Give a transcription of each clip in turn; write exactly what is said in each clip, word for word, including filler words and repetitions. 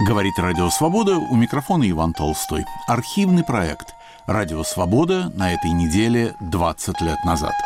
Говорит Радио Свобода, у микрофона Иван Толстой. Архивный проект «Радио Свобода» на этой неделе двадцать лет назад.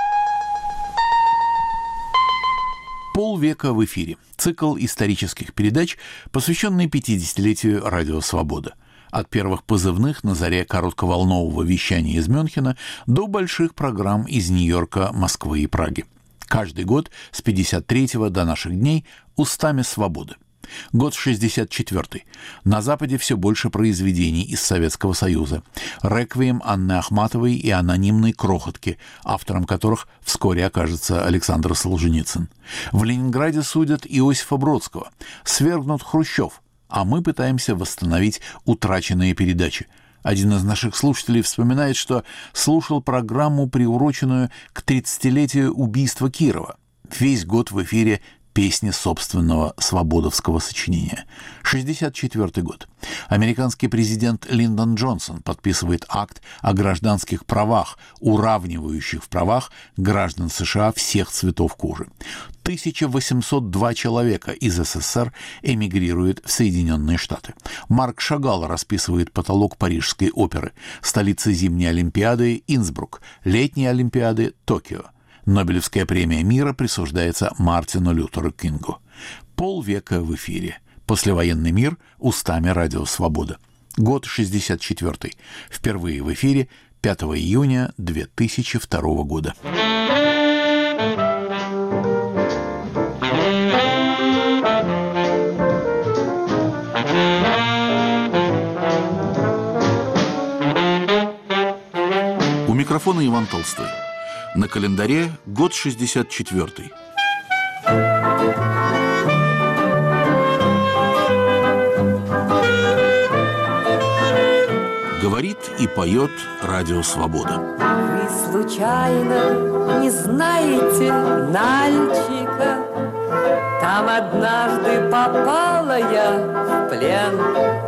Полвека в эфире. Цикл исторических передач, посвященный пятидесятилетию Радио Свобода. От первых позывных на заре коротковолнового вещания из Мюнхена до больших программ из Нью-Йорка, Москвы и Праги. Каждый год с пятьдесят третьего до наших дней устами свободы. Год шестьдесят четвёртый. На Западе все больше произведений из Советского Союза. «Реквием» Анны Ахматовой и анонимной «Крохотки», автором которых вскоре окажется Александр Солженицын. В Ленинграде судят Иосифа Бродского. Свергнут Хрущев, а мы пытаемся восстановить утраченные передачи. Один из наших слушателей вспоминает, что слушал программу, приуроченную к тридцатилетию убийства Кирова. Весь год в эфире песни собственного свободовского сочинения. шестьдесят четвёртый год. Американский президент Линдон Джонсон подписывает акт о гражданских правах, уравнивающих в правах граждан США всех цветов кожи. тысяча восемьсот два человека из СССР эмигрирует в Соединенные Штаты. Марк Шагал расписывает потолок Парижской оперы, столицы зимней Олимпиады Инсбрук, летней Олимпиады Токио. Нобелевская премия мира присуждается Мартину Лютеру Кингу. Полвека в эфире. Послевоенный мир устами Радио Свобода. Год шестьдесят четвёртый. Впервые в эфире пятого июня две тысячи второго года. У микрофона Иван Толстой. На календаре год шестьдесят четвёртый. Говорит и поет Радио Свобода. Вы случайно не знаете Нальчика? Там однажды попала я в плен.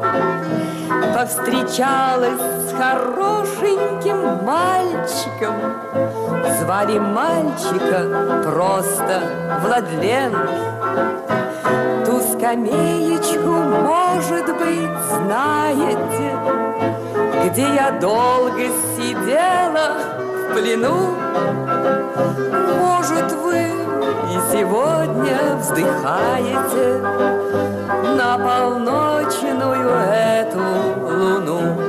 Повстречалась с хорошеньким мальчиком. Звали мальчика просто Владлен. Ту скамеечку, может быть, знаете, где я долго сидела в плену. Может, вы и сегодня вздыхаете на полночную эту луну.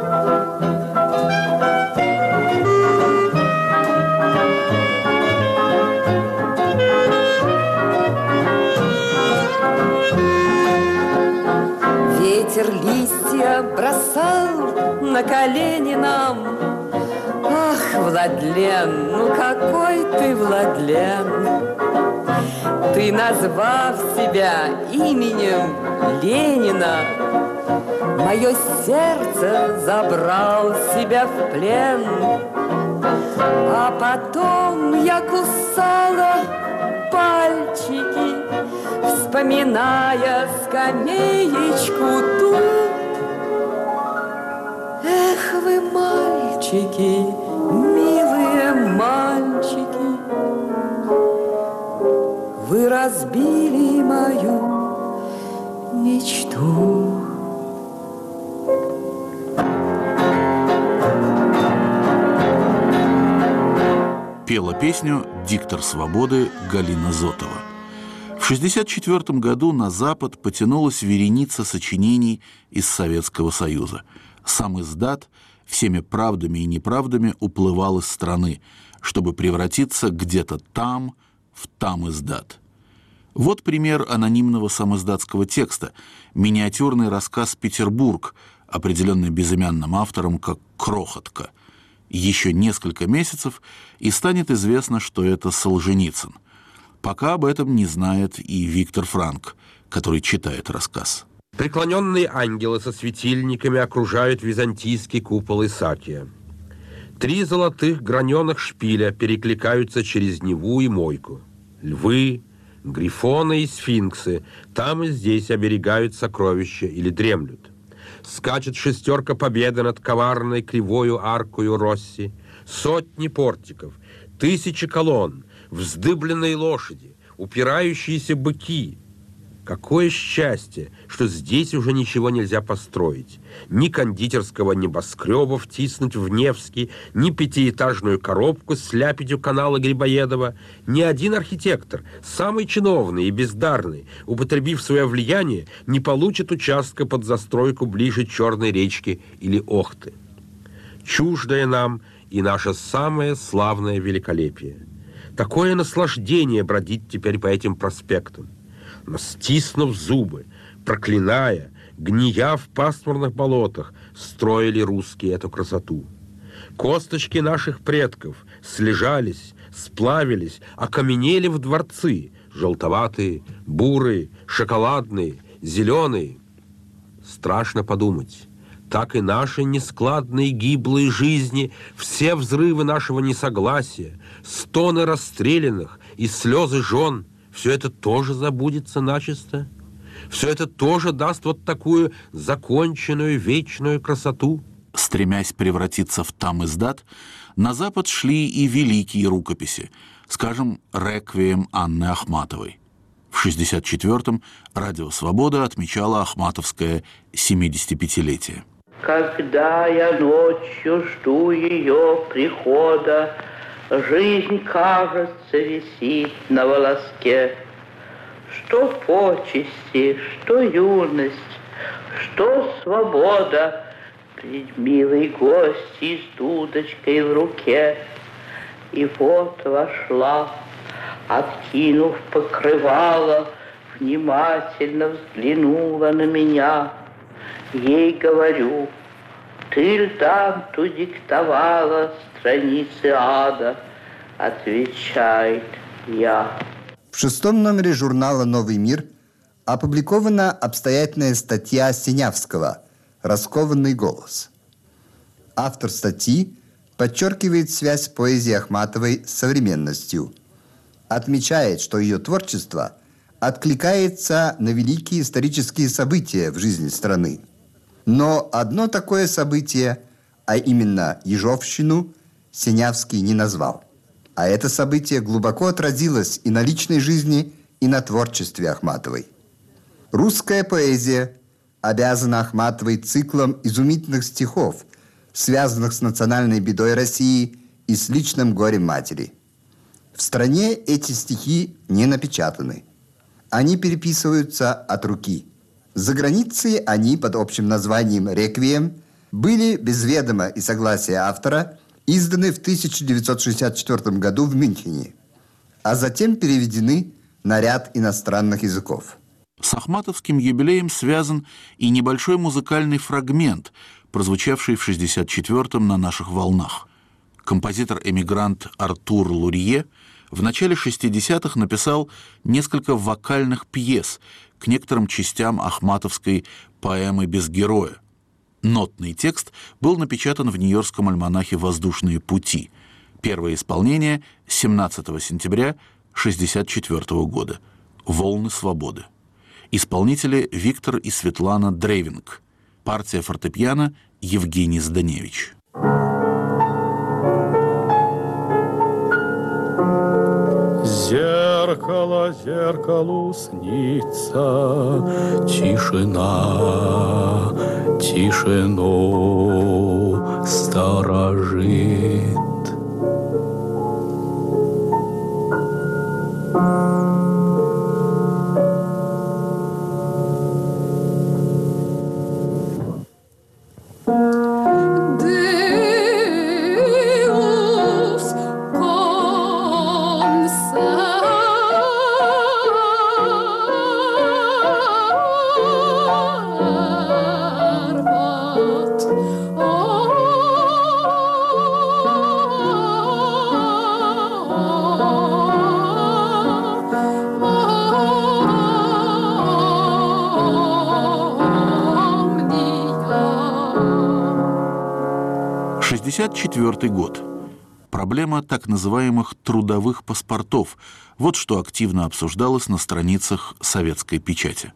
Ветер листья бросал на колени нам. Ах, Владлен, ну какой ты Владлен! Ты, назвав себя именем Ленина, мое сердце забрал себя в плен. А потом я кусала пальчики, вспоминая скамеечку ту. Эх вы, мальчики, милые мальчики, вы разбили мою мечту. Пела песню диктор «Свободы» Галина Зотова. В шестьдесят четвёртом году на Запад потянулась вереница сочинений из Советского Союза. Сам издат всеми правдами и неправдами уплывал из страны, чтобы превратиться где-то там, в там издат. Вот пример анонимного самиздатского текста, миниатюрный рассказ «Петербург», определенный безымянным автором как «Крохотка». Еще несколько месяцев, и станет известно, что это Солженицын. Пока об этом не знает и Виктор Франк, который читает рассказ. Преклоненные ангелы со светильниками окружают византийский купол Исаакия. Три золотых граненых шпиля перекликаются через Неву и Мойку. Львы, грифоны и сфинксы там и здесь оберегают сокровища или дремлют. Скачет шестерка победы над коварной кривою аркою Росси. Сотни портиков, тысячи колонн, вздыбленные лошади, упирающиеся быки. Какое счастье, что здесь уже ничего нельзя построить. Ни кондитерского небоскреба втиснуть в Невский, ни пятиэтажную коробку с ляпитью канала Грибоедова. Ни один архитектор, самый чиновный и бездарный, употребив свое влияние, не получит участка под застройку ближе Черной речки или Охты. Чуждое нам и наше самое славное великолепие. Такое наслаждение бродить теперь по этим проспектам. Но стиснув зубы, проклиная, гния в пасмурных болотах, строили русские эту красоту. Косточки наших предков слежались, сплавились, окаменели в дворцы, желтоватые, бурые, шоколадные, зеленые. Страшно подумать, так и наши нескладные гиблые жизни, все взрывы нашего несогласия, стоны расстрелянных и слезы жен, все это тоже забудется начисто? Все это тоже даст вот такую законченную вечную красоту? Стремясь превратиться в там-издат, на Запад шли и великие рукописи, скажем, «Реквием» Анны Ахматовой. В шестьдесят четвёртом «Радио Свобода» отмечало ахматовское семидесятипятилетие. Когда я ночью жду ее прихода, жизнь, кажется, висит на волоске. Что почести, что юность, что свобода пред милой гостьей с дудочкой в руке. И вот вошла, откинув покрывало, внимательно взглянула на меня. Ей говорю: ты ль Данту диктовала страницы ада? Отвечает: я. В шестом номере журнала «Новый мир» опубликована обстоятельная статья Синявского «Раскованный голос». Автор статьи подчеркивает связь поэзии Ахматовой с современностью, отмечает, что ее творчество откликается на великие исторические события в жизни страны. Но одно такое событие, а именно Ежовщину, Синявский не назвал. А это событие глубоко отразилось и на личной жизни, и на творчестве Ахматовой. Русская поэзия обязана Ахматовой циклом изумительных стихов, связанных с национальной бедой России и с личным горем матери. В стране эти стихи не напечатаны. Они переписываются от руки. За границей они под общим названием «Реквием» были без ведома и согласия автора изданы в тысяча девятьсот шестьдесят четвёртом году в Мюнхене, а затем переведены на ряд иностранных языков. С ахматовским юбилеем связан и небольшой музыкальный фрагмент, прозвучавший в шестьдесят четвёртом на наших волнах. Композитор-эмигрант Артур Лурье в начале шестидесятых написал несколько вокальных пьес к некоторым частям ахматовской поэмы «Без героя». Нотный текст был напечатан в нью-йоркском альманахе «Воздушные пути». Первое исполнение семнадцатого сентября шестьдесят четвёртого года. «Волны свободы». Исполнители Виктор и Светлана Дрейвинг. Партия фортепиано Евгений Зданевич. Зеркало зеркалу снится, тишина, тишину сторожит. шестьдесят четвёртый год. Проблема так называемых трудовых паспортов. Вот что активно обсуждалось на страницах советской печати.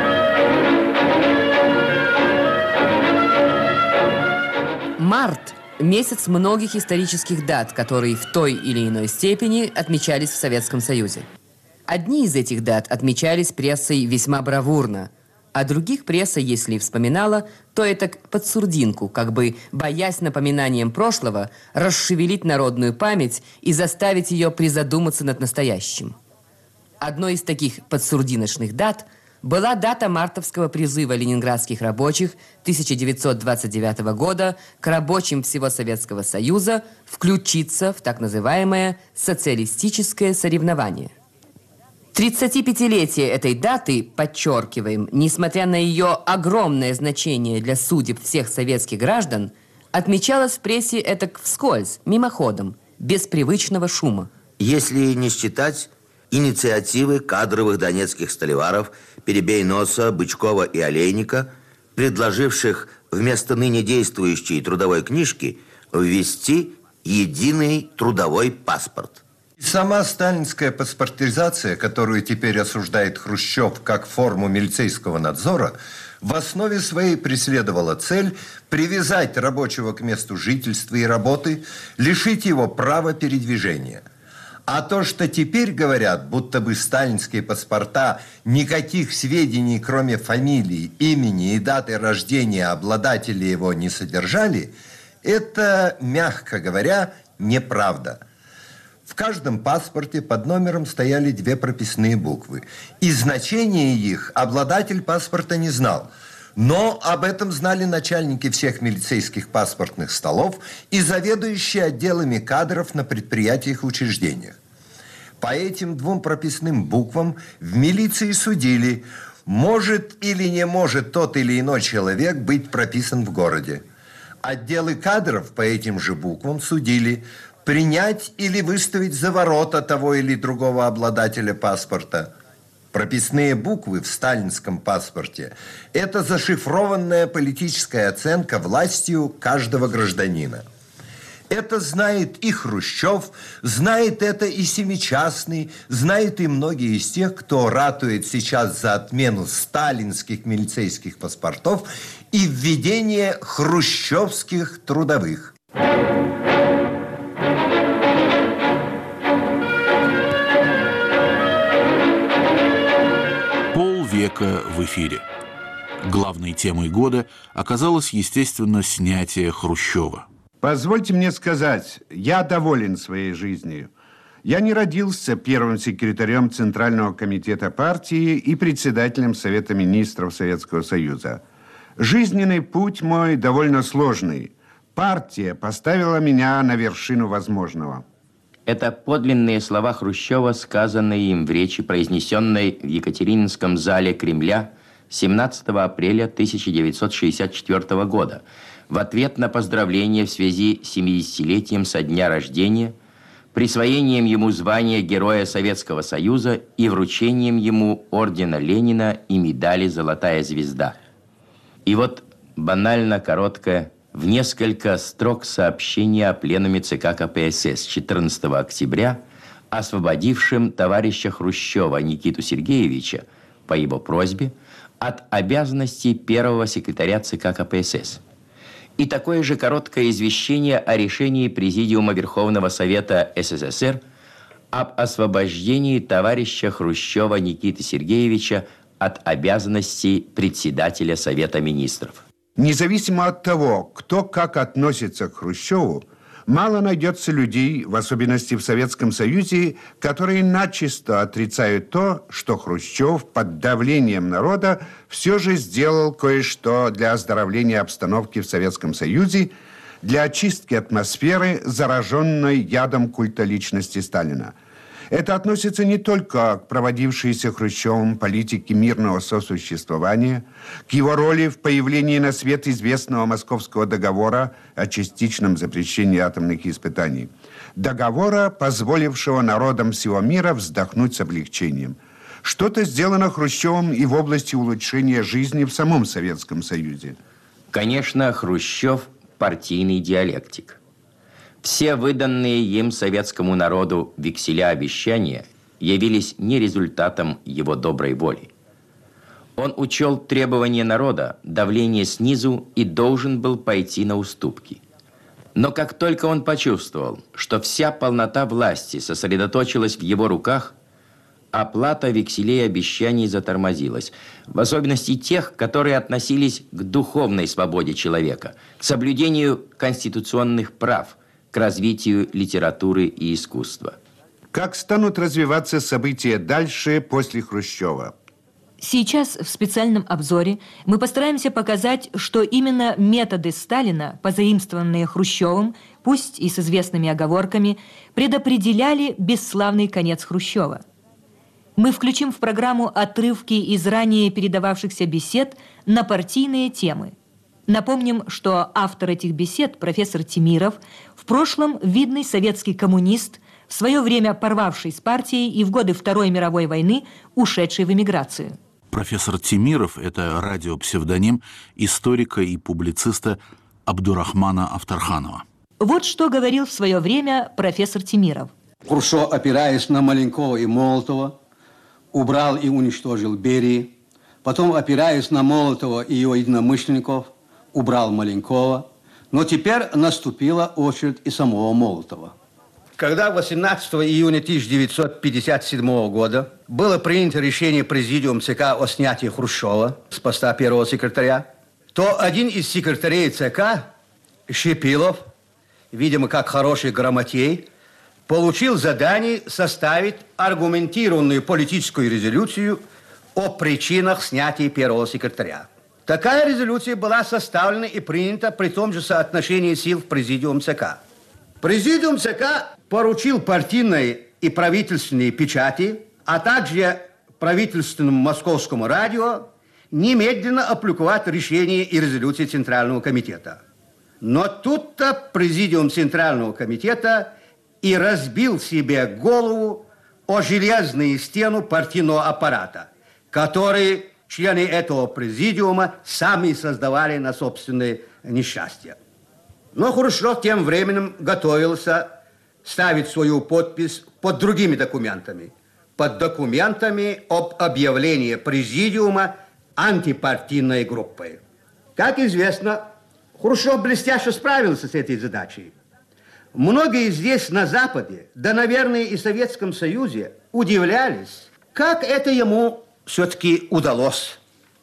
Март месяц многих исторических дат, которые в той или иной степени отмечались в Советском Союзе. Одни из этих дат отмечались прессой весьма бравурно, а других пресса, если и вспоминала, то это под сурдинку, как бы боясь напоминанием прошлого расшевелить народную память и заставить ее призадуматься над настоящим. Одной из таких подсурдиночных дат была дата мартовского призыва ленинградских рабочих тысяча девятьсот двадцать девятого года к рабочим всего Советского Союза включиться в так называемое социалистическое соревнование. тридцатипятилетие этой даты, подчеркиваем, несмотря на ее огромное значение для судеб всех советских граждан, отмечалось в прессе этак вскользь, мимоходом, без привычного шума. Если не считать инициативы кадровых донецких столеваров Перебей-Носа, Бычкова и Олейника, предложивших вместо ныне действующей трудовой книжки ввести единый трудовой паспорт. Сама сталинская паспортизация, которую теперь осуждает Хрущев как форму милицейского надзора, в основе своей преследовала цель привязать рабочего к месту жительства и работы, лишить его права передвижения. А то, что теперь говорят, будто бы сталинские паспорта никаких сведений, кроме фамилии, имени и даты рождения обладателя его не содержали, это, мягко говоря, неправда. В каждом паспорте под номером стояли две прописные буквы. И значение их обладатель паспорта не знал. Но об этом знали начальники всех милицейских паспортных столов и заведующие отделами кадров на предприятиях и учреждениях. По этим двум прописным буквам в милиции судили, может или не может тот или иной человек быть прописан в городе. Отделы кадров по этим же буквам судили, принять или выставить за ворота того или другого обладателя паспорта. Прописные буквы в сталинском паспорте – это зашифрованная политическая оценка властью каждого гражданина. Это знает и Хрущев, знает это и Семичастный, знает и многие из тех, кто ратует сейчас за отмену сталинских милицейских паспортов и введение хрущевских трудовых. Полвека в эфире. Главной темой года оказалось, естественно, снятие Хрущева. Позвольте мне сказать, я доволен своей жизнью. Я не родился первым секретарем Центрального комитета партии и председателем Совета министров Советского Союза. Жизненный путь мой довольно сложный. Партия поставила меня на вершину возможного. Это подлинные слова Хрущева, сказанные им в речи, произнесенной в Екатерининском зале Кремля семнадцатого апреля тысяча девятьсот шестьдесят четвёртого года в ответ на поздравление в связи с семидесятилетием со дня рождения, присвоением ему звания Героя Советского Союза и вручением ему ордена Ленина и медали «Золотая звезда». И вот банально короткое, в несколько строк сообщение о пленуме ЦК КПСС четырнадцатого октября, освободившим товарища Хрущева Никиту Сергеевича по его просьбе от обязанностей первого секретаря ЦК КПСС. И такое же короткое извещение о решении Президиума Верховного Совета СССР об освобождении товарища Хрущева Никиты Сергеевича от обязанностей председателя Совета Министров. Независимо от того, кто как относится к Хрущеву, мало найдется людей, в особенности в Советском Союзе, которые начисто отрицают то, что Хрущев под давлением народа все же сделал кое-что для оздоровления обстановки в Советском Союзе, для очистки атмосферы, зараженной ядом культа личности Сталина. Это относится не только к проводившейся Хрущевым политике мирного сосуществования, к его роли в появлении на свет известного Московского договора о частичном запрещении атомных испытаний. Договора, позволившего народам всего мира вздохнуть с облегчением. Что-то сделано Хрущевым и в области улучшения жизни в самом Советском Союзе. Конечно, Хрущев – партийный диалектик. Все выданные им советскому народу векселя обещания явились не результатом его доброй воли. Он учел требования народа, давление снизу и должен был пойти на уступки. Но как только он почувствовал, что вся полнота власти сосредоточилась в его руках, оплата векселей и обещаний затормозилась, в особенности тех, которые относились к духовной свободе человека, к соблюдению конституционных прав, к развитию литературы и искусства. Как станут развиваться события дальше после Хрущева? Сейчас в специальном обзоре мы постараемся показать, что именно методы Сталина, позаимствованные Хрущевым, пусть и с известными оговорками, предопределяли бесславный конец Хрущева. Мы включим в программу отрывки из ранее передававшихся бесед на партийные темы. Напомним, что автор этих бесед, профессор Темиров, в прошлом видный советский коммунист, в свое время порвавший с партией и в годы Второй мировой войны ушедший в эмиграцию. Профессор Темиров – это радиопсевдоним историка и публициста Абдурахмана Авторханова. Вот что говорил в свое время профессор Темиров. Хрущев, опираясь на Маленкова и Молотова, убрал и уничтожил Берии. Потом, опираясь на Молотова и его единомышленников, убрал Маленкова. Но теперь наступила очередь и самого Молотова. Когда восемнадцатого июня тысяча девятьсот пятьдесят седьмого года было принято решение Президиум ЦК о снятии Хрущева с поста первого секретаря, то один из секретарей ЦК, Шипилов, видимо, как хороший грамотей, получил задание составить аргументированную политическую резолюцию о причинах снятия первого секретаря. Такая резолюция была составлена и принята при том же соотношении сил в Президиум ЦК. Президиум ЦК поручил партийной и правительственной печати, а также правительственному московскому радио немедленно опубликовать решение и резолюции Центрального комитета. Но тут-то Президиум Центрального комитета и разбил себе голову о железную стену партийного аппарата, который члены этого президиума сами создавали на собственное несчастье. Но Хрущев тем временем готовился ставить свою подпись под другими документами, под документами об объявлении президиума антипартийной группой. Как известно, Хрущев блестяще справился с этой задачей. Многие здесь, на Западе, да, наверное, и в Советском Союзе, удивлялись, как это ему все-таки удалось.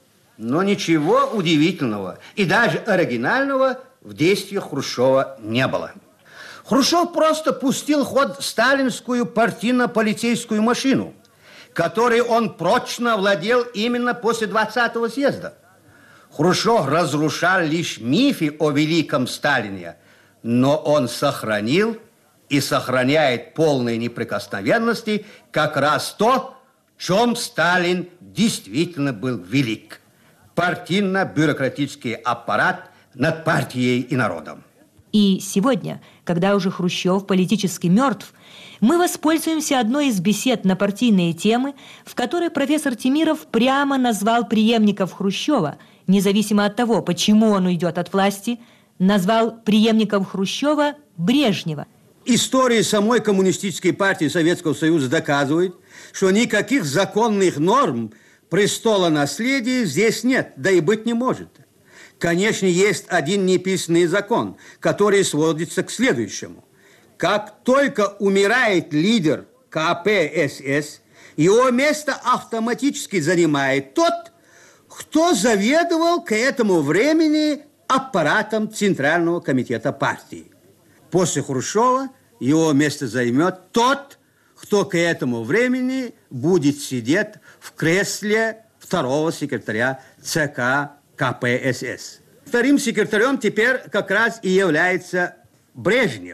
Но ничего удивительного и даже оригинального в действиях Хрущева не было. Хрущев просто пустил в ход сталинскую партийно-полицейскую машину, которой он прочно владел именно после двадцатого съезда. Хрущев разрушал лишь мифы о великом Сталине, но он сохранил и сохраняет полной неприкосновенности как раз то, в чем Сталин действительно был велик. Партийно-бюрократический аппарат над партией и народом. И сегодня, когда уже Хрущев политически мертв, мы воспользуемся одной из бесед на партийные темы, в которой профессор Темиров прямо назвал преемников Хрущева, независимо от того, почему он уйдет от власти, назвал преемником Хрущева Брежнева. История самой коммунистической партии Советского Союза доказывает, что никаких законных норм престола наследия здесь нет, да и быть не может. Конечно, есть один неписанный закон, который сводится к следующему. Как только умирает лидер ка пэ эс эс, его место автоматически занимает тот, кто заведовал к этому времени аппаратом Центрального комитета партии. После Хрущева его место займет тот, кто к этому времени будет сидеть в кресле второго секретаря ЦК ка пэ эс эс. Вторым секретарем теперь как раз и является Брежнев.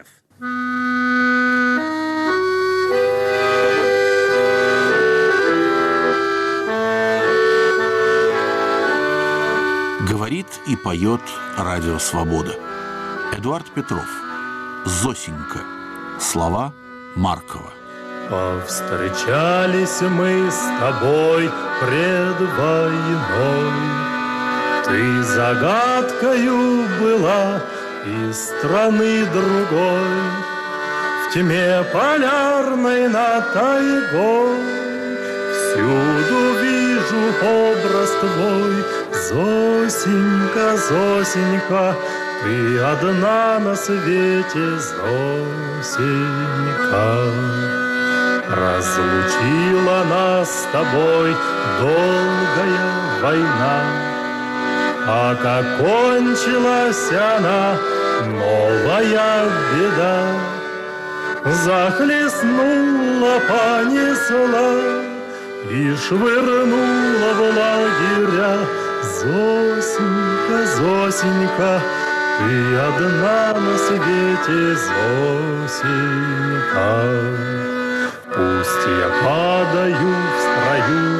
Говорит и поет радио «Свобода». Эдуард Петров. «Зосенька». Слова Маркова. Повстречались мы с тобой пред войной. Ты загадкою была из страны другой, в тьме полярной над тайгой. Всюду вижу образ твой, Зосенька, Зосенька, ты одна на свете, Зосенька. Разлучила нас с тобой долгая война, а как кончилась она, новая беда. Захлестнула, понесла и швырнула в лагеря. Зосенька, Зосенька, ты одна на свете, Зосенька. Пусть я падаю в строю,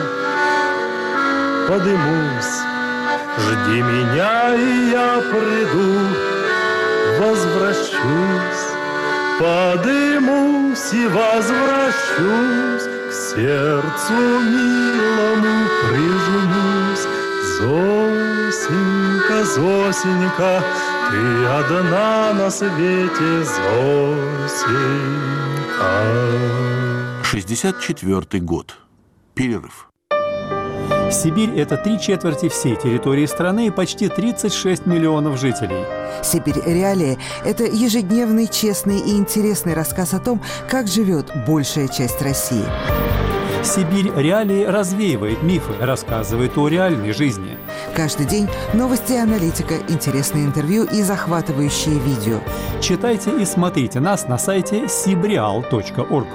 подымусь, жди меня, и я приду, возвращусь, подымусь и возвращусь, к сердцу милому прижмусь. Зосенька, Зосенька, ты одна на свете, Зосенька. шестьдесят четвёртый год. Перерыв. Сибирь – это три четверти всей территории страны и почти тридцать шесть миллионов жителей. «Сибирь. Реалии» – это ежедневный, честный и интересный рассказ о том, как живет большая часть России. «Сибирь. Реалии» развеивает мифы, рассказывает о реальной жизни. Каждый день новости и аналитика, интересные интервью и захватывающие видео. Читайте и смотрите нас на сайте сибреал точка орг.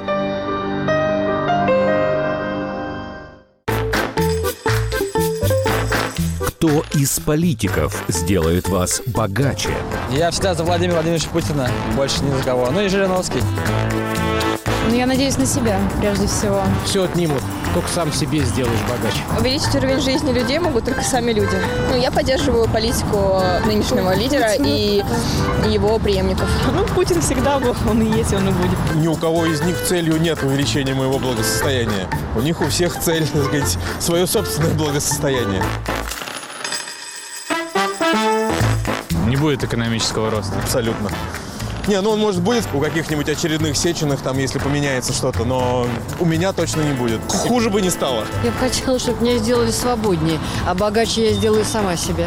Кто из политиков сделает вас богаче? Я всегда за Владимира Владимировича Путина, больше ни за кого. Ну и Жириновский. Ну, я надеюсь на себя, прежде всего. Все отнимут, только сам себе сделаешь богаче. Увеличить уровень жизни людей могут только сами люди. Ну, я поддерживаю политику нынешнего лидера и его преемников. Ну, Путин всегда был, он и есть, он и будет. Ни у кого из них целью нет увеличения моего благосостояния. У них у всех цель, так сказать, свое собственное благосостояние. Не будет экономического роста. Абсолютно. Не, ну он, может, будет у каких-нибудь очередных Сеченых, там, если поменяется что-то, но у меня точно не будет. Хуже бы не стало. Я бы хотела, чтобы меня сделали свободнее, а богаче я сделаю сама себя.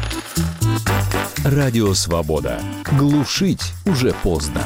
Радио «Свобода». Глушить уже поздно.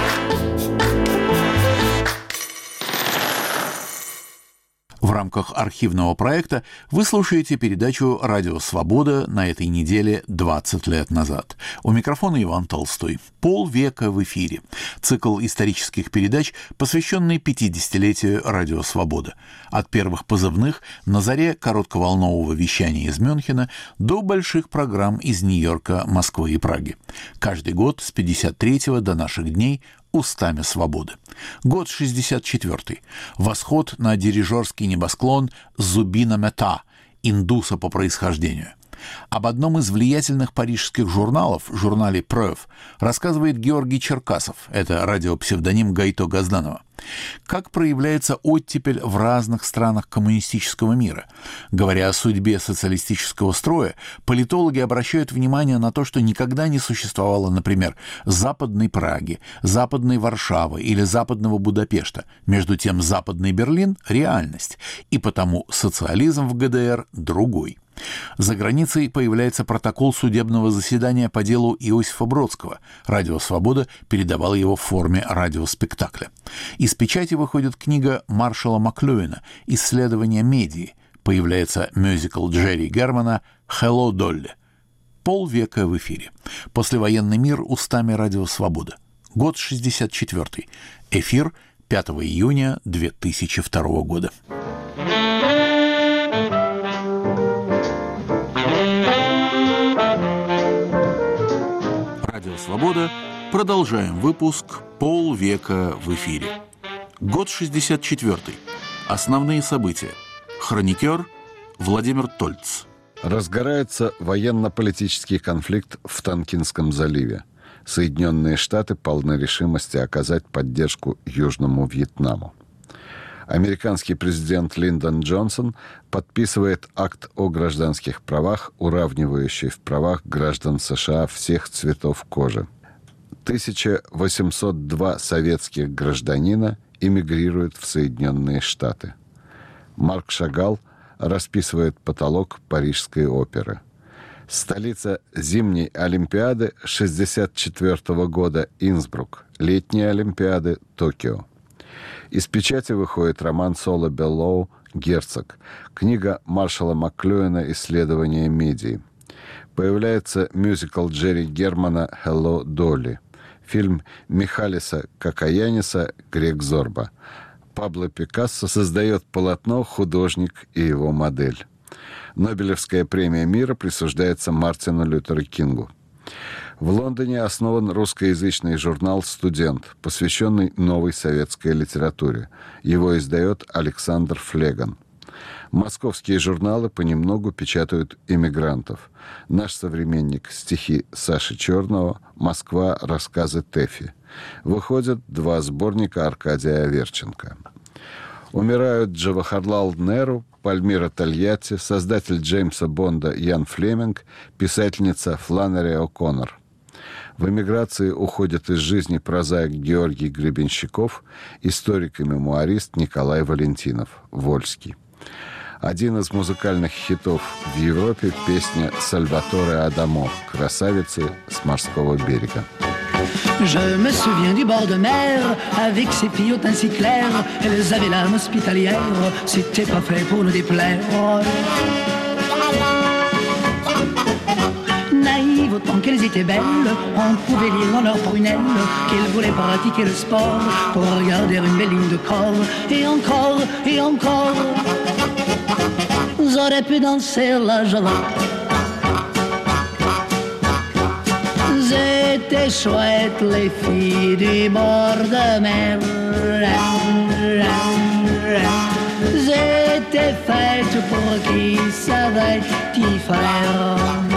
В рамках архивного проекта вы слушаете передачу «Радио Свобода» на этой неделе двадцать лет назад. У микрофона Иван Толстой. Полвека в эфире. Цикл исторических передач, посвященный пятидесятилетию «Радио Свобода». От первых позывных на заре коротковолнового вещания из Мюнхена до больших программ из Нью-Йорка, Москвы и Праги. Каждый год с пятьдесят третьего до наших дней устами свободы. Год шестьдесят четвёртый. Восход на дирижерский небосклон Зубина Мета, индуса по происхождению. Об одном из влиятельных парижских журналов, журнале «Прeuve», рассказывает Георгий Черкасов, это радиопсевдоним Гайто Газданова. Как проявляется оттепель в разных странах коммунистического мира. Говоря о судьбе социалистического строя, политологи обращают внимание на то, что никогда не существовало, например, Западной Праги, Западной Варшавы или Западного Будапешта. Между тем, Западный Берлин – реальность, и потому социализм в ГДР другой. За границей появляется протокол судебного заседания по делу Иосифа Бродского. Радио «Свобода» передавало его в форме радиоспектакля. Из печати выходит книга Маршала Маклюэна «Исследование медии». Появляется мюзикл Джерри Германа «Hello, Dolly». Полвека в эфире. Послевоенный мир устами Радио «Свобода». Год шестьдесят четвёртый. Эфир пятого июня две тысячи второго года. Радио «Свобода». Продолжаем выпуск «Полвека в эфире». Год шестьдесят четвёртый. Основные события. Хроникер Владимир Тольц. Разгорается военно-политический конфликт в Тонкинском заливе. Соединенные Штаты полны решимости оказать поддержку Южному Вьетнаму. Американский президент Линдон Джонсон подписывает акт о гражданских правах, уравнивающий в правах граждан США всех цветов кожи. тысяча восемьсот два советских гражданина эмигрируют в Соединенные Штаты. Марк Шагал расписывает потолок Парижской оперы. Столица зимней Олимпиады шестьдесят четвёртого года – Инсбрук, летней Олимпиады – Токио. Из печати выходит роман Соло Беллоу «Герцог», книга Маршала Маклюэна «Исследование медии». Появляется мюзикл Джерри Германа «Hello, Долли», фильм Михалиса Какаяниса «Грек Зорба». Пабло Пикассо создает полотно «Художник и его модель». Нобелевская премия мира присуждается Мартину Лютеру Кингу. В Лондоне основан русскоязычный журнал «Студент», посвященный новой советской литературе. Его издает Александр Флеган. Московские журналы понемногу печатают иммигрантов. «Наш современник» стихи Саши Черного, «Москва. Рассказы Тэфи». Выходят два сборника Аркадия Аверченко. Умирают Джавахарлал Неру, Пальмира Тольятти, создатель Джеймса Бонда Ян Флеминг, писательница Фланнери О'Коннор. В эмиграции уходят из жизни прозаик Георгий Гребенщиков, историк и мемуарист Николай Валентинов, Вольский. Один из музыкальных хитов в Европе – песня Сальваторе Адамо «Красавицы с морского берега». Je me souviens du bord de mer, avec ses filles au teint si clair. Elles avaient l'âme hospitalière, c'était pas fait pour nous déplaire. Naïves autant qu'elles étaient belles, on pouvait lire dans leurs prunelles qu'elles voulaient pratiquer le sport pour regarder une belle ligne de corps. Et encore, et encore, j'aurais pu danser la java. C'était chouette les filles du bord de mer. J'étais faite pour qui savait y faire.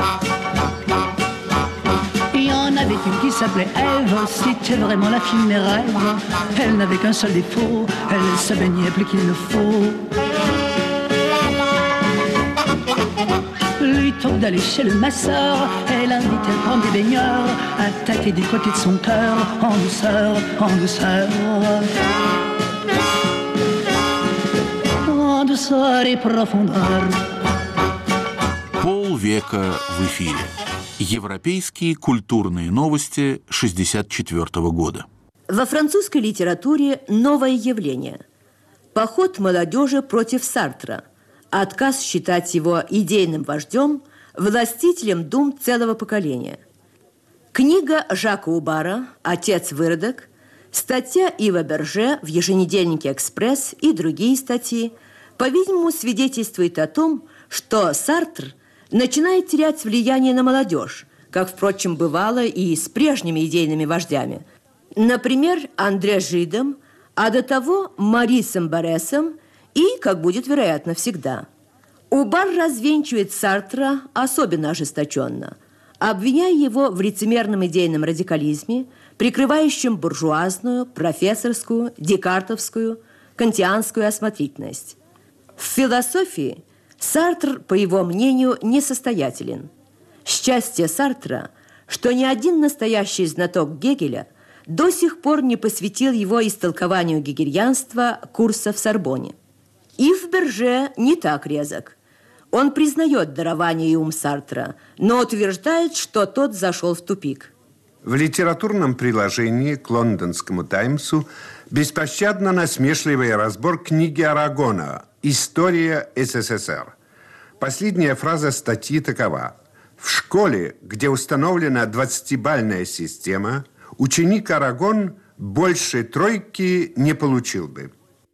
Il y en avait une qui s'appelait Ève, c'était vraiment la fille de mes rêves. Elle n'avait qu'un seul défaut, elle se baignait plus qu'il ne faut. Plutôt que d'aller chez le masseur, elle invitait à prendre des baigneurs, à tâter du côté de son cœur, en douceur, en douceur. En douceur et profondeur. Полвека в эфире. Европейские культурные новости шестьдесят четвёртого года. Во французской литературе новое явление. Поход молодежи против Сартра. Отказ считать его идейным вождем, властителем дум целого поколения. Книга Жака Убара «Отец-выродок», статья Ива Берже в еженедельнике «Экспресс» и другие статьи, по-видимому, свидетельствует о том, что Сартр начинает терять влияние на молодежь, как, впрочем, бывало и с прежними идейными вождями. Например, Андре Жидом, а до того Марисом Баресом и, как будет вероятно, всегда. Убар развенчивает Сартра особенно ожесточенно, обвиняя его в лицемерном идейном радикализме, прикрывающем буржуазную, профессорскую, декартовскую, кантианскую осмотрительность. В философии Сартр, по его мнению, несостоятелен. Счастье Сартра, что ни один настоящий знаток Гегеля до сих пор не посвятил его истолкованию гегельянства курса в Сорбонне. Ив Берже не так резок. Он признает дарование и ум Сартра, но утверждает, что тот зашел в тупик. В литературном приложении к лондонскому «Таймсу» беспощадно насмешливый разбор книги Арагона «История СССР». Последняя фраза статьи такова. В школе, где установлена двадцатибалльная система, ученик Арагон больше тройки не получил бы.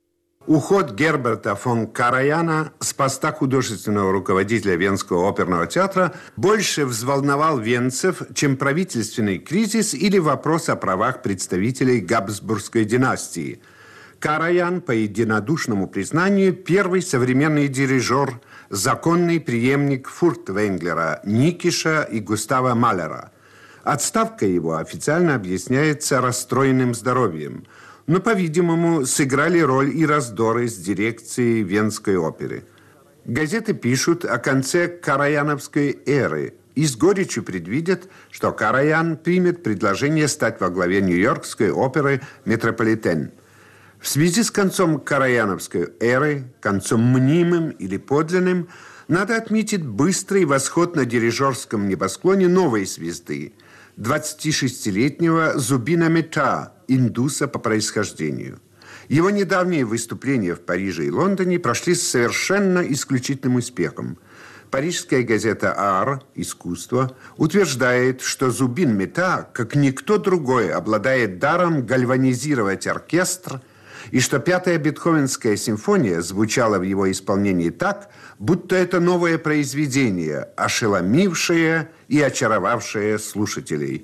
Уход Герберта фон Караяна с поста художественного руководителя Венского оперного театра больше взволновал венцев, чем правительственный кризис или вопрос о правах представителей Габсбургской династии. Караян, по единодушному признанию, первый современный дирижер, законный преемник Фуртвенглера, Никиша и Густава Малера. Отставка его официально объясняется расстроенным здоровьем. Но, по-видимому, сыграли роль и раздоры с дирекцией Венской оперы. Газеты пишут о конце караяновской эры и с горечью предвидят, что Караян примет предложение стать во главе Нью-Йоркской оперы «Метрополитен». В связи с концом караяновской эры, концом мнимым или подлинным, Надо отметить быстрый восход на дирижерском небосклоне новой звезды, двадцатишестилетнего Зубина Мета, индуса по происхождению. Его недавние выступления в Париже и Лондоне прошли с совершенно исключительным успехом. Парижская газета «Ар» «Искусство» утверждает, что Зубин Мета, как никто другой, обладает даром гальванизировать оркестр, и что пятая бетховенская симфония звучала в его исполнении так, будто это новое произведение, ошеломившее и очаровавшее слушателей.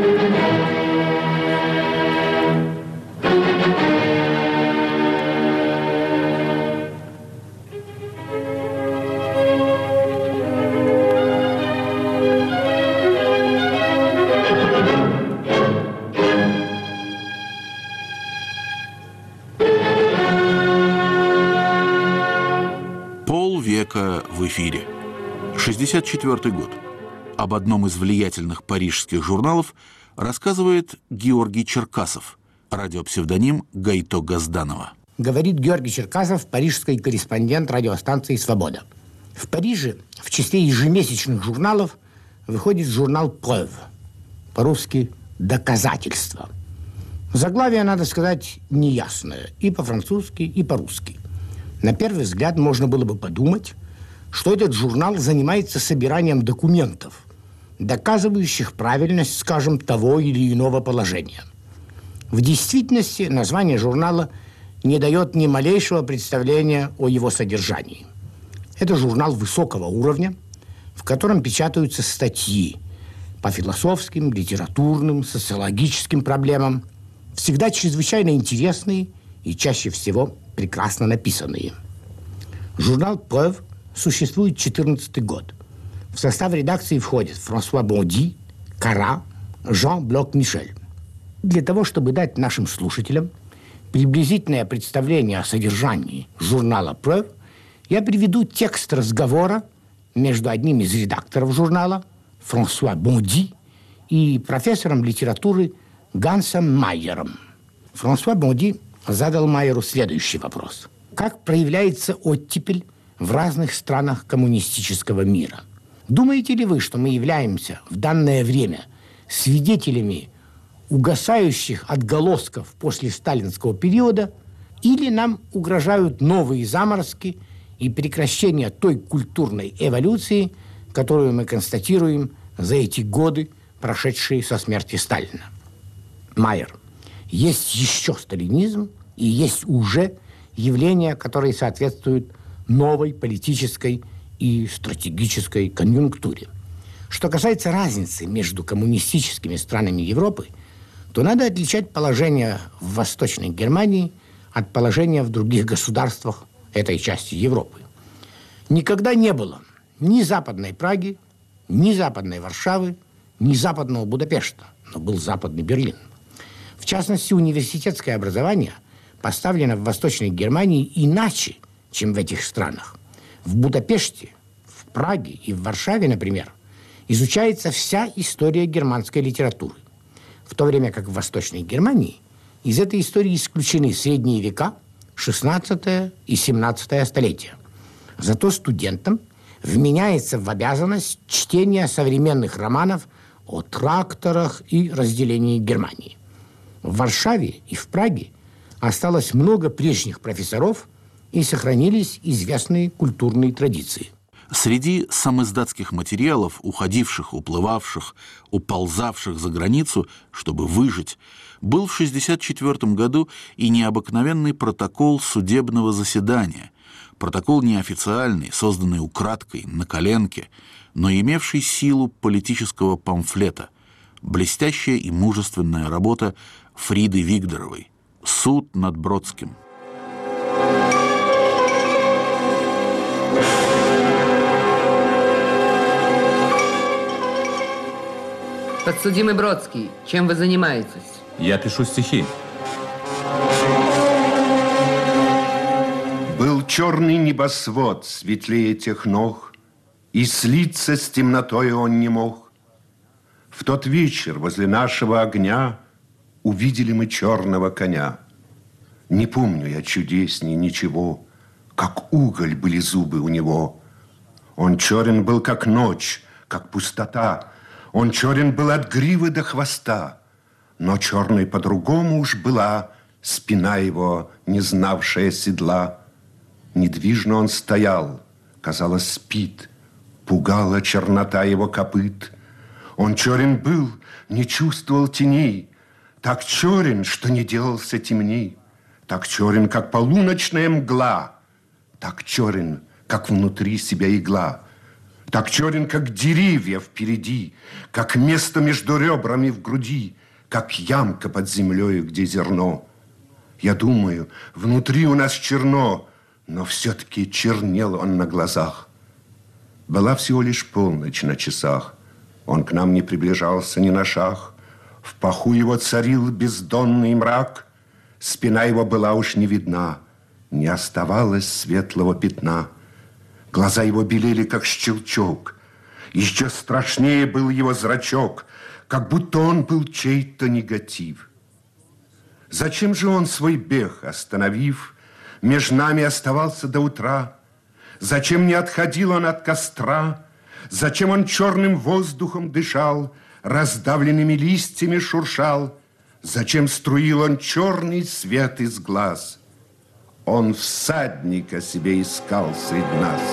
Полвека в эфире. шестьдесят четвёртый год. Об одном из влиятельных парижских журналов рассказывает Георгий Черкасов, радиопсевдоним Гайто Газданова. Говорит Георгий Черкасов, парижский корреспондент радиостанции «Свобода». В Париже в числе ежемесячных журналов выходит журнал «Preuve», по-русски «Доказательство». Заглавие, надо сказать, неясное и по-французски, и по-русски. На первый взгляд можно было бы подумать, что этот журнал занимается собиранием документов, доказывающих правильность, скажем, того или иного положения. В действительности название журнала не дает ни малейшего представления о его содержании. Это журнал высокого уровня, в котором печатаются статьи по философским, литературным, социологическим проблемам, всегда чрезвычайно интересные и чаще всего прекрасно написанные. Журнал «Preuve» существует четырнадцатый год. В состав редакции входят Франсуа Бонди, Кара, Жан-Блок Мишель. Для того, чтобы дать нашим слушателям приблизительное представление о содержании журнала «Preuve», я приведу текст разговора между одним из редакторов журнала, Франсуа Бонди, и профессором литературы Гансом Майером. Франсуа Бонди задал Майеру следующий вопрос. Как проявляется оттепель в разных странах коммунистического мира? Думаете ли вы, что мы являемся в данное время свидетелями угасающих отголосков после сталинского периода, или нам угрожают новые заморозки и прекращение той культурной эволюции, которую мы констатируем за эти годы, прошедшие со смерти Сталина? Майер. Есть еще сталинизм, и есть уже явления, которые соответствуют новой политической и стратегической конъюнктуре. Что касается разницы между коммунистическими странами Европы, то надо отличать положение в Восточной Германии от положения в других государствах этой части Европы. Никогда не было ни Западной Праги, ни Западной Варшавы, ни Западного Будапешта, но был Западный Берлин. В частности, университетское образование поставлено в Восточной Германии иначе, чем в этих странах. В Будапеште, в Праге и в Варшаве, например, изучается вся история германской литературы, в то время как в Восточной Германии из этой истории исключены средние века, шестнадцатое и семнадцатое столетия. Зато студентам вменяется в обязанность чтения современных романов о тракторах и разделении Германии. В Варшаве и в Праге осталось много прежних профессоров и сохранились известные культурные традиции. Среди самиздатских материалов, уходивших, уплывавших, уползавших за границу, чтобы выжить, был в шестьдесят четвёртом году и необыкновенный протокол судебного заседания. Протокол неофициальный, созданный украдкой, на коленке, но имевший силу политического памфлета. Блестящая и мужественная работа Фриды Вигдоровой «Суд над Бродским». Подсудимый Бродский, чем вы занимаетесь? Я пишу стихи. Был черный небосвод светлее тех ног, и слиться с темнотой он не мог. В тот вечер возле нашего огня увидели мы черного коня. Не помню я чудесней ничего, как уголь были зубы у него. Он черен был, как ночь, как пустота. Он черен был от гривы до хвоста. Но черной по-другому уж была спина его, не знавшая седла. Недвижно он стоял, казалось, спит. Пугала чернота его копыт. Он черен был, не чувствовал теней. Так черен, что не делался темней. Так черен, как полуночная мгла. Так черен, как внутри себя игла. Так черен, как деревья впереди, как место между ребрами в груди, как ямка под землей, где зерно. Я думаю, внутри у нас черно, но все-таки чернел он на глазах. Была всего лишь полночь на часах. Он к нам не приближался ни на шаг. В паху его царил бездонный мрак. Спина его была уж не видна. Не оставалось светлого пятна. Глаза его белели, как щелчок. Еще страшнее был его зрачок, как будто он был чей-то негатив. Зачем же он свой бег остановив, меж нами оставался до утра? Зачем не отходил он от костра? Зачем он черным воздухом дышал, раздавленными листьями шуршал? Зачем струил он черный свет из глаз? Он всадника себе искал среди нас.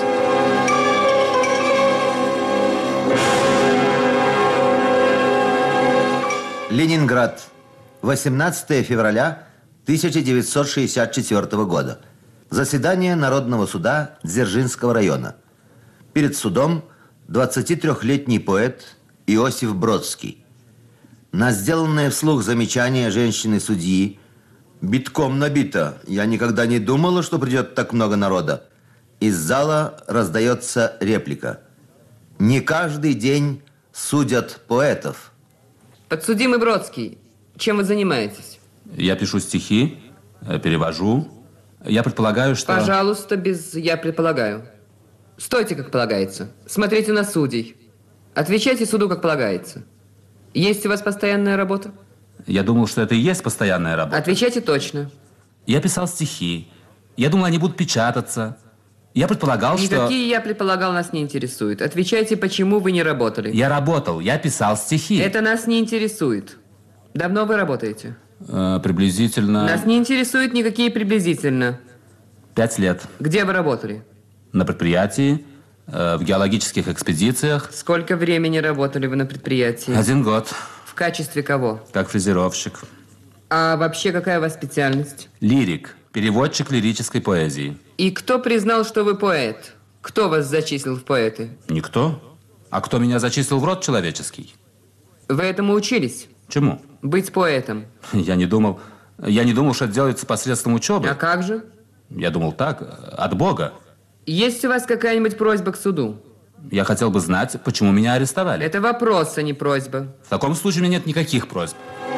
Ленинград. восемнадцатое февраля тысяча девятьсот шестьдесят четвёртого года. Заседание Народного суда Дзержинского района. Перед судом двадцатитрёхлетний поэт Иосиф Бродский. На сделанное вслух замечание женщины-судьи: «Битком набито. Я никогда не думала, что придет так много народа». Из зала раздается реплика: «Не каждый день судят поэтов». Подсудимый Бродский, чем вы занимаетесь? Я пишу стихи, перевожу. Я предполагаю, что... Пожалуйста, без «я предполагаю». Стойте, как полагается. Смотрите на судей. Отвечайте суду, как полагается. Есть у вас постоянная работа? Я думал, что это и есть постоянная работа. Отвечайте точно. Я писал стихи. Я думал, они будут печататься. Я предполагал, Никакие что... Никакие «я предполагал» нас не интересуют. Отвечайте, почему вы не работали. Я работал, я писал стихи. Это нас не интересует. Давно вы работаете? Э, приблизительно... Нас не интересуют никакие приблизительно. Пять лет. Где вы работали? На предприятии, э, в геологических экспедициях. Сколько времени работали вы на предприятии? Один год. В качестве кого? Как фрезеровщик. А вообще какая у вас специальность? Лирик. Переводчик лирической поэзии. И кто признал, что вы поэт? Кто вас зачислил в поэты? Никто. А кто меня зачислил в род человеческий? Вы этому учились? Чему? Быть поэтом. Я не думал... Я не думал, что это делается посредством учебы. А как же? Я думал так, от Бога. Есть у вас какая-нибудь просьба к суду? Я хотел бы знать, почему меня арестовали. Это вопрос, а не просьба. В таком случае у меня нет никаких просьб.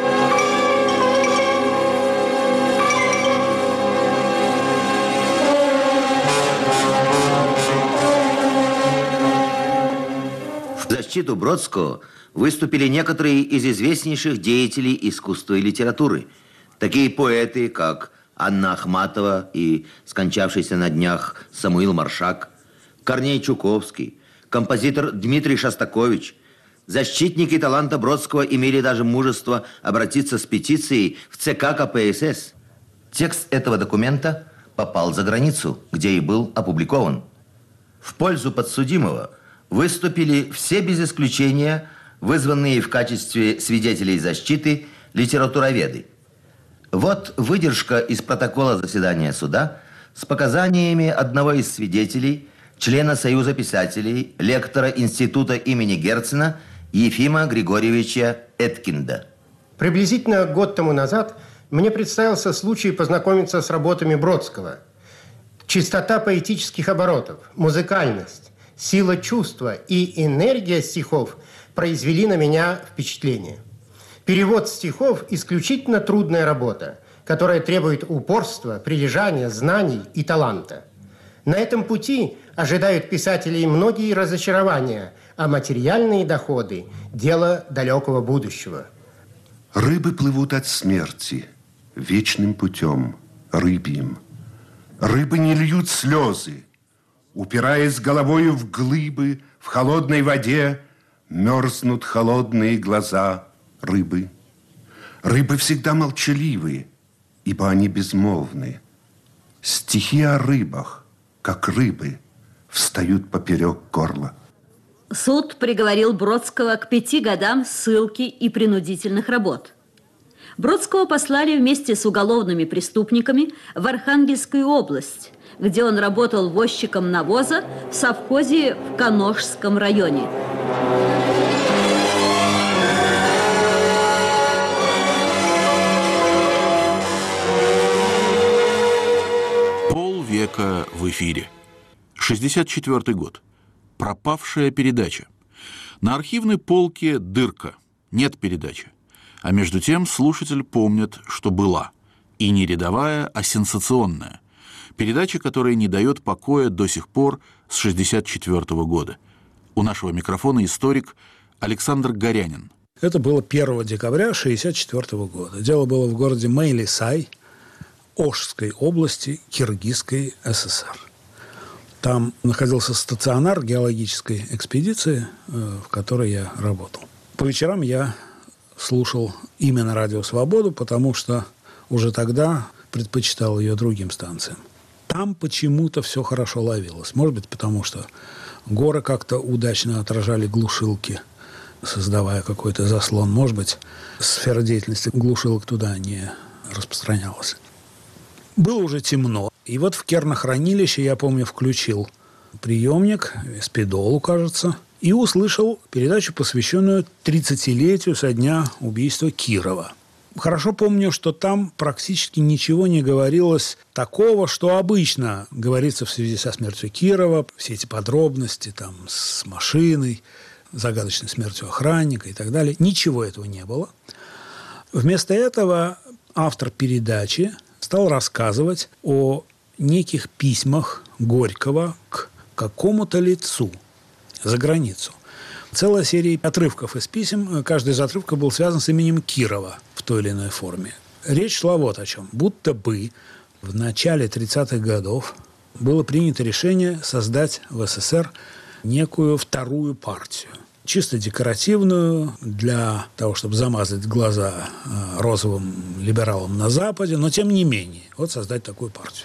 В защиту Бродского выступили некоторые из известнейших деятелей искусства и литературы. Такие поэты, как Анна Ахматова и скончавшийся на днях Самуил Маршак, Корней Чуковский, композитор Дмитрий Шостакович. Защитники таланта Бродского имели даже мужество обратиться с петицией в ЦК ка пэ эс эс. Текст этого документа попал за границу, где и был опубликован. В пользу подсудимого выступили все без исключения вызванные в качестве свидетелей защиты литературоведы. Вот выдержка из протокола заседания суда с показаниями одного из свидетелей, члена Союза писателей, лектора института имени Герцена Ефима Григорьевича Эткинда. Приблизительно год тому назад мне представился случай познакомиться с работами Бродского. Чистота поэтических оборотов, музыкальность, сила чувства и энергия стихов произвели на меня впечатление. Перевод стихов – исключительно трудная работа, которая требует упорства, прилежания, знаний и таланта. На этом пути ожидают писателей многие разочарования, а материальные доходы – дело далекого будущего. Рыбы плывут от смерти вечным путем, рыбьим. Рыбы не льют слезы, Упираясь головою в глыбы, в холодной воде мерзнут холодные глаза рыбы. Рыбы всегда молчаливые, ибо они безмолвны. Стихи о рыбах, как рыбы, встают поперек горла. Суд приговорил Бродского к пяти годам ссылки и принудительных работ. Бродского послали вместе с уголовными преступниками в Архангельскую область, где он работал возчиком навоза в совхозе в Каношском районе. Полвека в эфире. шестьдесят четвёртый год. Пропавшая передача. На архивной полке дырка. Нет передачи. А между тем слушатель помнит, что была. И не рядовая, а сенсационная. Передача, которая не дает покоя до сих пор с шестьдесят четвёртого года. У нашего микрофона историк Александр Горянин. Это было первого декабря шестьдесят четвёртого года. Дело было в городе Мейлисай, Ошской области Киргизской ССР. Там находился стационар геологической экспедиции, в которой я работал. По вечерам я слушал именно «Радио Свободу», потому что уже тогда предпочитал ее другим станциям. Там почему-то все хорошо ловилось. Может быть, потому что горы как-то удачно отражали глушилки, создавая какой-то заслон. Может быть, сфера деятельности глушилок туда не распространялась. Было уже темно. И вот в кернохранилище, я помню, включил приемник, спидолу, кажется, и услышал передачу, посвященную тридцатилетию со дня убийства Кирова. Хорошо помню, что там практически ничего не говорилось такого, что обычно говорится в связи со смертью Кирова. Все эти подробности там, с машиной, загадочной смертью охранника и так далее. Ничего этого не было. Вместо этого автор передачи стал рассказывать о неких письмах Горького к какому-то лицу за границу. Целая серия отрывков из писем. Каждый из отрывков был связан с именем Кирова в той или иной форме. Речь шла вот о чем. Будто бы в начале тридцатых годов было принято решение создать в СССР некую вторую партию. Чисто декоративную, для того, чтобы замазать глаза розовым либералам на Западе, но тем не менее, вот создать такую партию.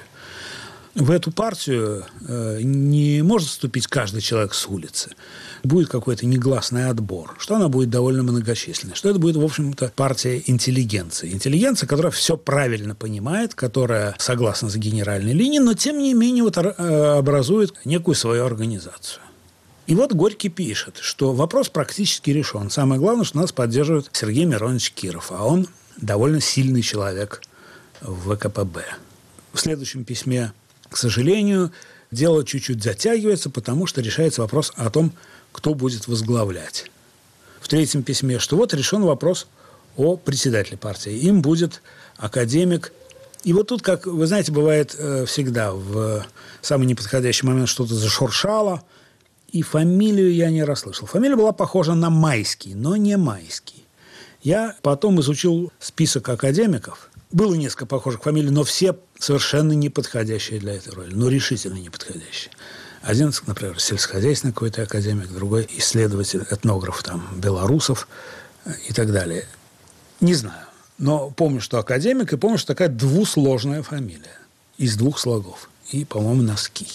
В эту партию не может вступить каждый человек с улицы. Будет какой-то негласный отбор, что она будет довольно многочисленной, что это будет, в общем-то, партия интеллигенции. Интеллигенция, которая все правильно понимает, которая согласна с генеральной линией, но, тем не менее, вот образует некую свою организацию. И вот Горький пишет, что вопрос практически решен. Самое главное, что нас поддерживает Сергей Миронович Киров, а он довольно сильный человек в ВКПБ. В следующем письме, к сожалению, дело чуть-чуть затягивается, потому что решается вопрос о том, кто будет возглавлять. В третьем письме, что вот решен вопрос о председателе партии. Им будет академик. И вот тут, как вы знаете, бывает всегда в самый неподходящий момент что-то зашуршало, и фамилию я не расслышал. Фамилия была похожа на Майский, но не Майский. Я потом изучил список академиков. Было несколько похожих фамилий, но все совершенно неподходящие для этой роли. Ну, решительно неподходящие. Один, например, сельскохозяйственный какой-то академик, другой исследователь, этнограф там, белорусов и так далее. Не знаю. Но помню, что академик, и помню, что такая двусложная фамилия. Из двух слогов. И, по-моему, носки.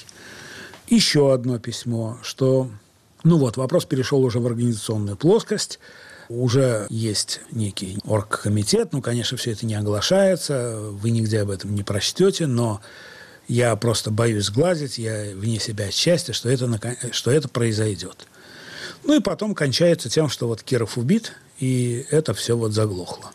Еще одно письмо, что, ну вот, вопрос перешел уже в организационную плоскость, уже есть некий оргкомитет, ну, конечно, все это не оглашается, вы нигде об этом не прочтете, но я просто боюсь сглазить, я вне себя от счастья, что это, что это произойдет. Ну, и потом кончается тем, что вот Киров убит, и это все вот заглохло.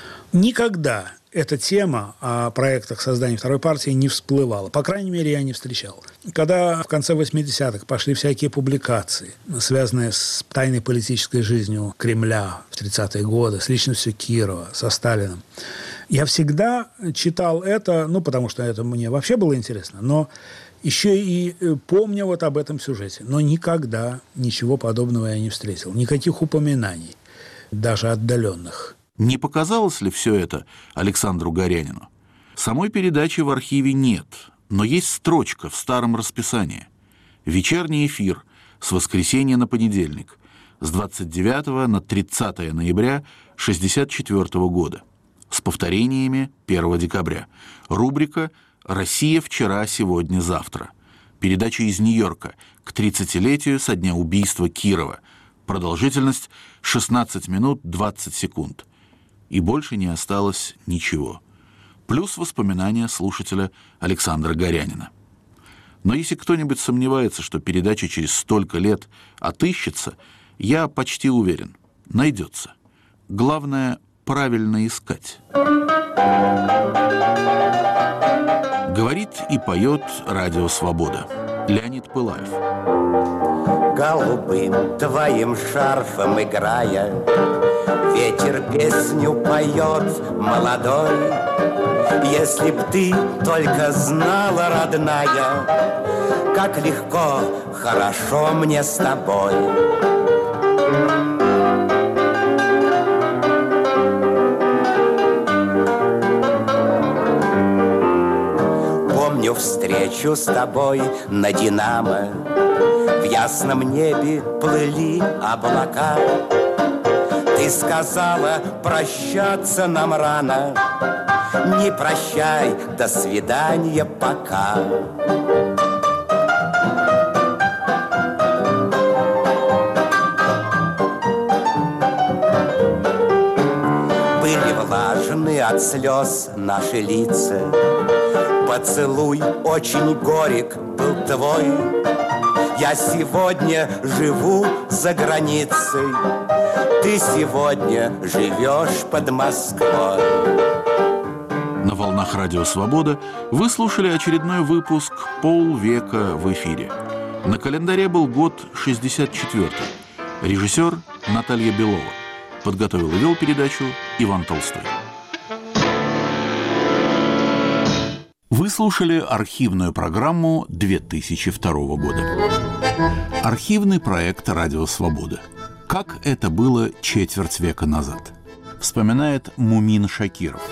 Никогда эта тема о проектах создания второй партии не всплывала. По крайней мере, я не встречал. Когда в конце восьмидесятых пошли всякие публикации, связанные с тайной политической жизнью Кремля в тридцатые годы, с личностью Кирова, со Сталиным, я всегда читал это, ну, потому что это мне вообще было интересно, но еще и помню вот об этом сюжете. Но никогда ничего подобного я не встретил. Никаких упоминаний, даже отдаленных. Не показалось ли все это Александру Горянину? Самой передачи в архиве нет, но есть строчка в старом расписании. Вечерний эфир с воскресенья на понедельник, с двадцать девятого на тридцатое ноября шестьдесят четвёртого года, с повторениями первого декабря. Рубрика «Россия вчера, сегодня, завтра». Передача из Нью-Йорка к тридцатилетию со дня убийства Кирова. Продолжительность шестнадцать минут двадцать секунд. И больше не осталось ничего. Плюс воспоминания слушателя Александра Горянина. Но если кто-нибудь сомневается, что передача через столько лет отыщется, я почти уверен, найдется. Главное – правильно искать. Говорит и поет Радио Свобода. Леонид Пылаев. Голубым твоим шарфом играя, ветер песню поет молодой. Если б ты только знала, родная, как легко, хорошо мне с тобой. Помню встречу с тобой на Динамо. В ясном небе плыли облака. Ты сказала, прощаться нам рано. Не прощай, до свидания, пока. Были влажны от слез наши лица. Поцелуй очень горек был твой. Я сегодня живу за границей. Ты сегодня живешь под Москвой. На волнах Радио Свобода вы слушали очередной выпуск «Полвека в эфире». На календаре был год шестьдесят четвёртый. Режиссер Наталья Белова. Подготовил и вел передачу Иван Толстой. Вы слушали архивную программу две тысячи второго года. Архивный проект «Радио Свобода». Как это было четверть века назад? Вспоминает Мумин Шакиров.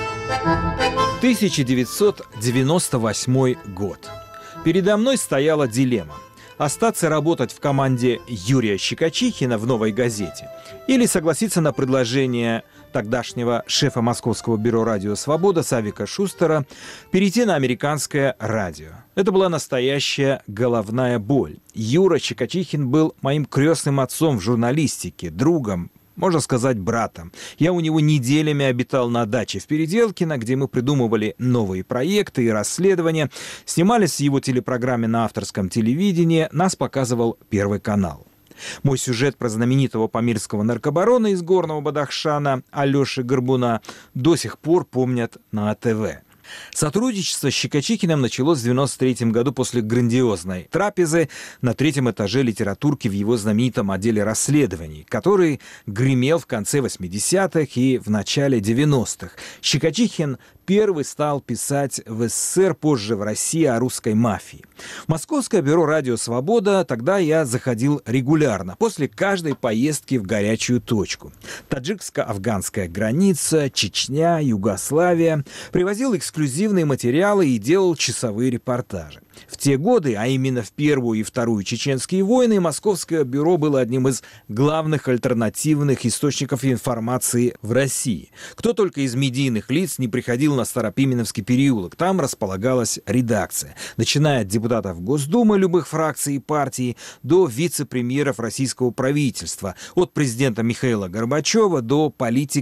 тысяча девятьсот девяносто восьмой год. Передо мной стояла дилемма: остаться работать в команде Юрия Щекочихина в «Новой газете» или согласиться на предложение тогдашнего шефа Московского бюро «Радио Свобода» Савика Шустера перейти на американское радио. Это была настоящая головная боль. Юра Щекочихин был моим крестным отцом в журналистике, другом, можно сказать, братом. Я у него неделями обитал на даче в Переделкино, где мы придумывали новые проекты и расследования, снимались в его телепрограмме на авторском телевидении, нас показывал Первый канал. Мой сюжет про знаменитого памирского наркобарона из Горного Бадахшана Алеши Горбуна до сих пор помнят на АТВ. Сотрудничество с Щекочихиным началось в девяносто третьем году после грандиозной трапезы на третьем этаже литературки в его знаменитом отделе расследований, который гремел в конце восьмидесятых и в начале девяностых. Щекочихин первый стал писать в СССР, позже в России, о русской мафии. В Московское бюро «Радио Свобода» тогда я заходил регулярно, после каждой поездки в горячую точку. Таджикско-афганская граница, Чечня, Югославия. Привозил эксклюзивные материалы и делал часовые репортажи. В те годы, а именно в Первую и Вторую чеченские войны, Московское бюро было одним из главных альтернативных источников информации в России. Кто только из медийных лиц не приходил на Старопименовский переулок, там располагалась редакция. Начиная от депутатов Госдумы любых фракций и партий до вице-премьеров российского правительства, от президента Михаила Горбачева до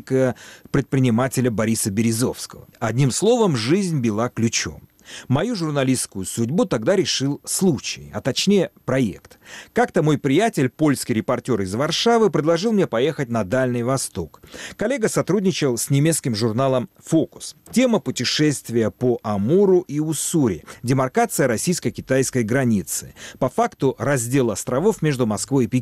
политика-предпринимателя Бориса Березовского. Одним словом, жизнь била ключом. Мою журналистскую судьбу тогда решил случай, а точнее проект. Как-то мой приятель, польский репортер из Варшавы, предложил мне поехать на Дальний Восток. Коллега сотрудничал с немецким журналом «Фокус». Тема путешествия по Амуру и Уссури, демаркация российско-китайской границы. По факту раздел островов между Москвой и Пекином.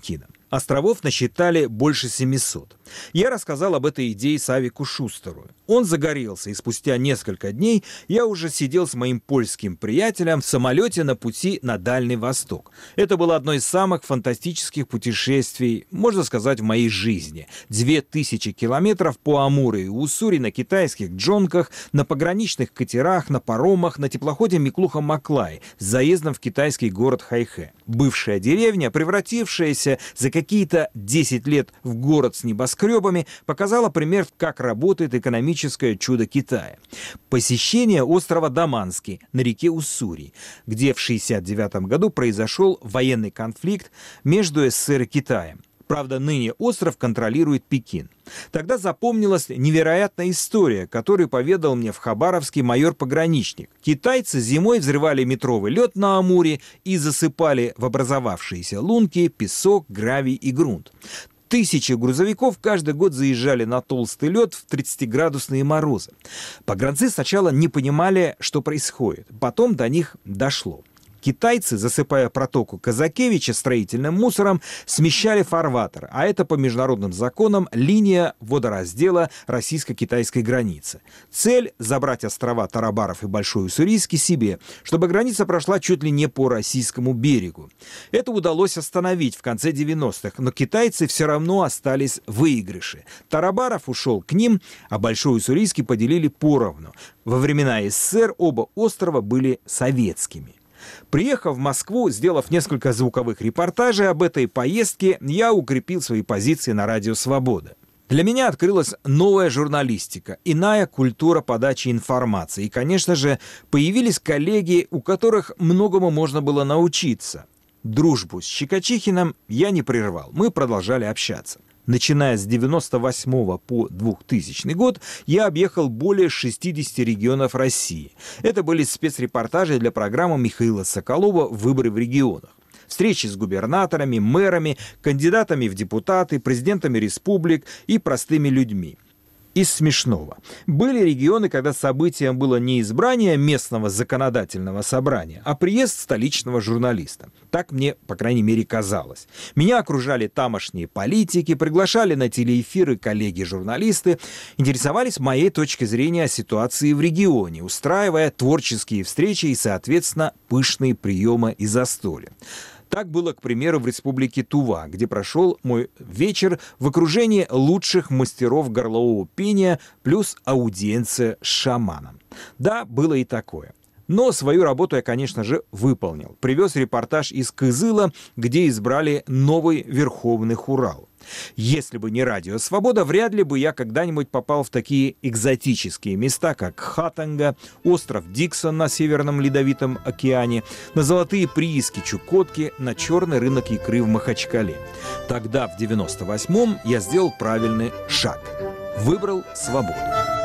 Островов насчитали больше семисот. Я рассказал об этой идее Савику Шустеру. Он загорелся, и спустя несколько дней я уже сидел с моим польским приятелем в самолете на пути на Дальний Восток. Это было одно из самых фантастических путешествий, можно сказать, в моей жизни. Две тысячи километров по Амуру и Уссури на китайских джонках, на пограничных катерах, на паромах, на теплоходе Миклуха-Маклай с заездом в китайский город Хайхэ. Бывшая деревня, превратившаяся за какие-то десять лет в город с небоскребами, показала пример, как работает экономическое чудо Китая. Посещение острова Даманский на реке Уссури, где в шестьдесят девятом году произошел военный конфликт между СССР и Китаем. Правда, ныне остров контролирует Пекин. Тогда запомнилась невероятная история, которую поведал мне в Хабаровске майор-пограничник. Китайцы зимой взрывали метровый лед на Амуре и засыпали в образовавшиеся лунки песок, гравий и грунт. Тысячи грузовиков каждый год заезжали на толстый лед в тридцатиградусные морозы. Погранцы сначала не понимали, что происходит. Потом до них дошло. Китайцы, засыпая протоку Казакевича строительным мусором, смещали фарватер, а это по международным законам линия водораздела российско-китайской границы. Цель – забрать острова Тарабаров и Большой Уссурийский себе, чтобы граница прошла чуть ли не по российскому берегу. Это удалось остановить в конце девяностых, но китайцы все равно остались в выигрыше. Тарабаров ушел к ним, а Большой Уссурийский поделили поровну. Во времена СССР оба острова были советскими. Приехав в Москву, сделав несколько звуковых репортажей об этой поездке, я укрепил свои позиции на радио «Свобода». Для меня открылась новая журналистика, иная культура подачи информации. И, конечно же, появились коллеги, у которых многому можно было научиться. Дружбу с Щекочихиным я не прервал, мы продолжали общаться. Начиная с девяносто восьмого по двухтысячный год я объехал более шестидесяти регионов России. Это были спецрепортажи для программы Михаила Соколова «Выборы в регионах». Встречи с губернаторами, мэрами, кандидатами в депутаты, президентами республик и простыми людьми. Из смешного. Были регионы, когда событием было не избрание местного законодательного собрания, а приезд столичного журналиста. Так мне, по крайней мере, казалось. Меня окружали тамошние политики, приглашали на телеэфиры коллеги-журналисты, интересовались моей точкой зрения о ситуации в регионе, устраивая творческие встречи и, соответственно, пышные приемы и застолья. Так было, к примеру, в республике Тува, где прошел мой вечер в окружении лучших мастеров горлового пения плюс аудиенция с шаманом. Да, было и такое. Но свою работу я, конечно же, выполнил. Привез репортаж из Кызыла, где избрали новый Верховный Хурал. Если бы не радио «Свобода», вряд ли бы я когда-нибудь попал в такие экзотические места, как Хатанга, остров Диксон на Северном Ледовитом океане, на золотые прииски Чукотки, на черный рынок икры в Махачкале. Тогда, в девяносто восьмом, я сделал правильный шаг. Выбрал свободу.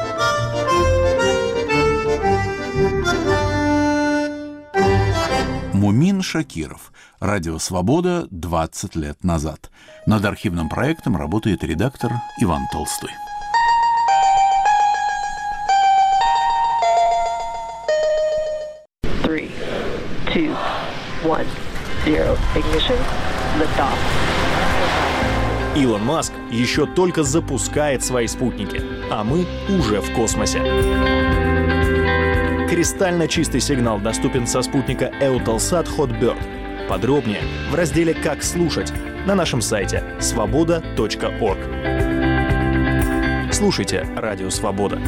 Мумин Шакиров. Радио «Свобода» двадцать лет назад. Над архивным проектом работает редактор Иван Толстой. Three, two, one, zero. Ignition. Liftoff. Илон Маск еще только запускает свои спутники, а мы уже в космосе. Кристально чистый сигнал доступен со спутника Eutelsat Hotbird. Подробнее в разделе «Как слушать» на нашем сайте свобода точка орг. Слушайте Радио Свобода.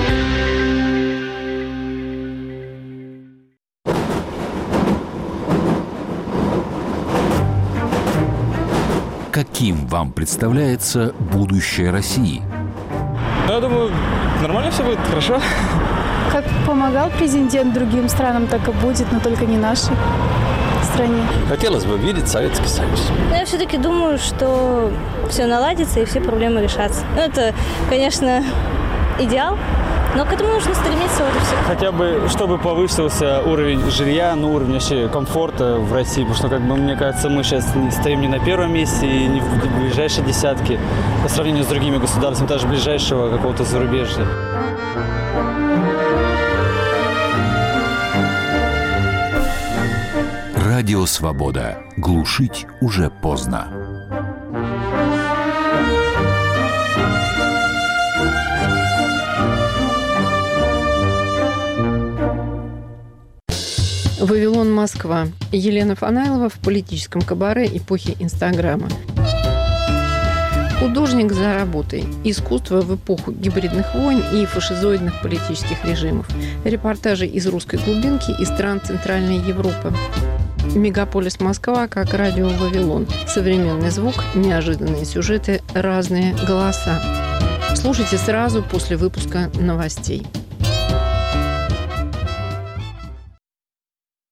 Каким вам представляется будущее России? Я думаю, нормально все будет, хорошо. Как помогал президент другим странам, так и будет, но только не нашей стране. Хотелось бы видеть Советский Союз. Но я все-таки думаю, что все наладится и все проблемы решатся. Ну, это, конечно, идеал, но к этому нужно стремиться, вот и все. Хотя бы, чтобы повысился уровень жилья, ну, уровень вообще комфорта в России, потому что, как бы, мне кажется, мы сейчас стоим не на первом месте и не в ближайшей десятке по сравнению с другими государствами, даже ближайшего какого-то зарубежья. Радио «Свобода». Глушить уже поздно. Вавилон, Москва. Елена Фанайлова в политическом кабаре эпохи Инстаграма. Художник за работой. Искусство в эпоху гибридных войн и фашизоидных политических режимов. Репортажи из русской глубинки и стран Центральной Европы. Мегаполис Москва как радио Вавилон. Современный звук, неожиданные сюжеты, разные голоса. Слушайте сразу после выпуска новостей.